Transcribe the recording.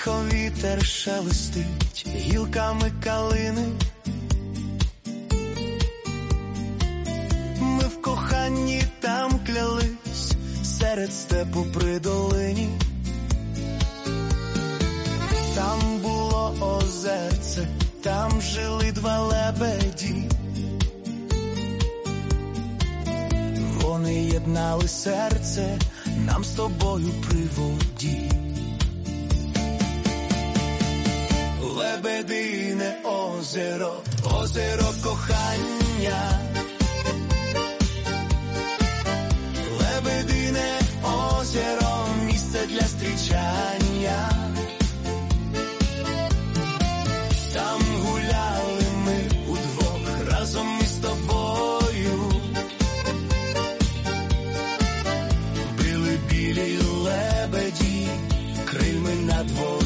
Тихо вітер шелестить гілками калини. Ми в коханні там клялись серед степу при долині. Там було озерце, там жили два лебеді. Вони єднали серце нам з тобою при воді. Лебедине озеро, озеро кохання. Лебедине озеро, місце для зустрічання. Там гуляли ми удвох, разом із тобою. Били білі лебеді крильми над водою.